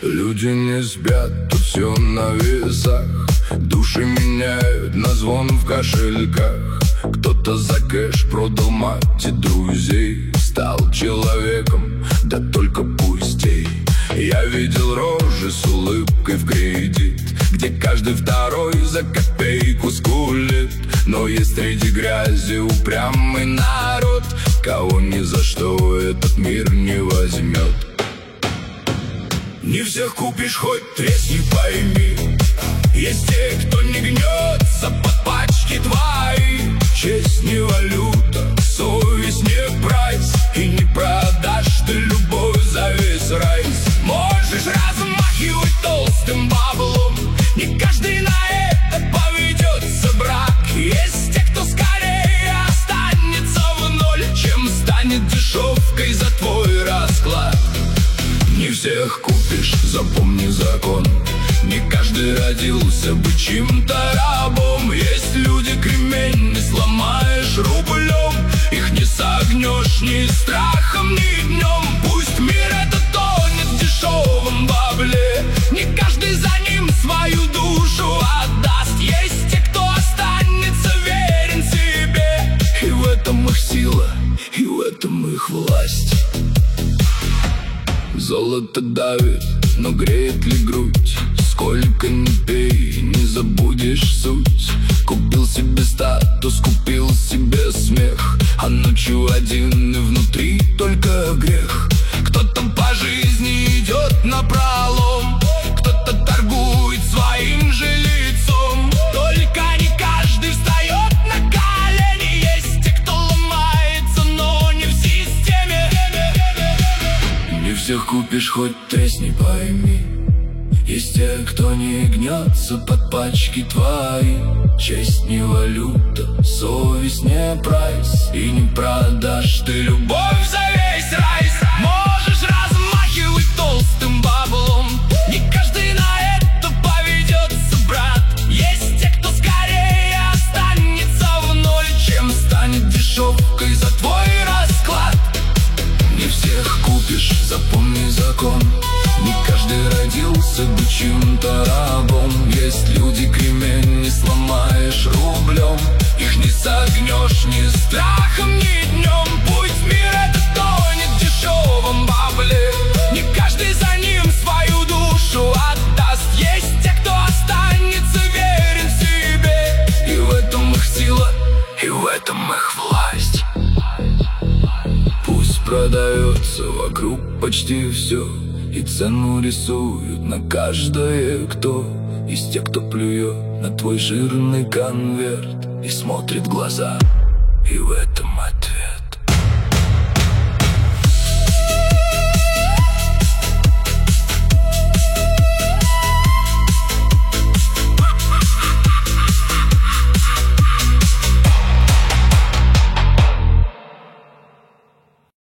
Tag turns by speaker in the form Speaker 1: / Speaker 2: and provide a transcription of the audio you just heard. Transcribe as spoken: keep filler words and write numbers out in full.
Speaker 1: Люди не спят, тут все на весах. Души меняют на звон в кошельках. Кто-то за кэш продал мать и друзей. Стал человеком, да только пустей. Я видел рожи с улыбкой в кредит, где каждый второй за копейку скулит. Но есть среди грязи упрямый народ, кого ни за что этот мир не возьмет. Не всех купишь, хоть тресни, пойми. Есть те, кто не гнется под пачки твои. Честь не валюта, совесть не прайс, и не продашь ты любовь за весь райс. Можешь размахивать толстым баблом, не каждый на это поведется, брак. Есть те, кто скорее останется в ноль, чем станет дешевкой за твой расклад. Не всех купишь, запомни закон. Не каждый родился быть чьим-то рабом. Есть люди кремень, не сломаешь рублем. Их не согнешь ни страхом, ни днем. Пусть мир этот тонет в дешевом бабле, не каждый за ним свою душу отдаст. Есть те, кто останется верен себе, и в этом их сила, и в этом их власть. Золото давит, но греет ли грудь? Сколько ни пей, не забудешь суть. Купил себе статус, купил себе смех, а ночью один и внутри только грех. Кто-то по жизни идет напролом, кто-то торгует своим же лицом. Только не каждый встает на колени. Есть те, кто ломается, но не в системе. Не всех купишь, хоть тресни, пойми. Есть те, кто не гнется под пачки твои. Честь не валюта, совесть не прайс, и не продашь ты любовь за весь райс. Можешь размахивать толстым баблом, не каждый на это поведется, брат. Есть те, кто скорее останется в ноль, чем станет дешевкой за твой расклад. Не всех купишь, запомни закон. Не каждый родился быть чьим-то рабом. Есть люди кремень, не сломаешь рублем. Их не согнешь ни страхом, ни днем. Пусть мир этот тонет в дешевом бабле, не каждый за ним свою душу отдаст. Есть те, кто останется верен себе, и в этом их сила, и в этом их власть. Пусть продается вокруг почти все, и цену рисуют на каждое кто. Из тех, кто плюет на твой жирный конверт и смотрит в глаза, и в этом ответ.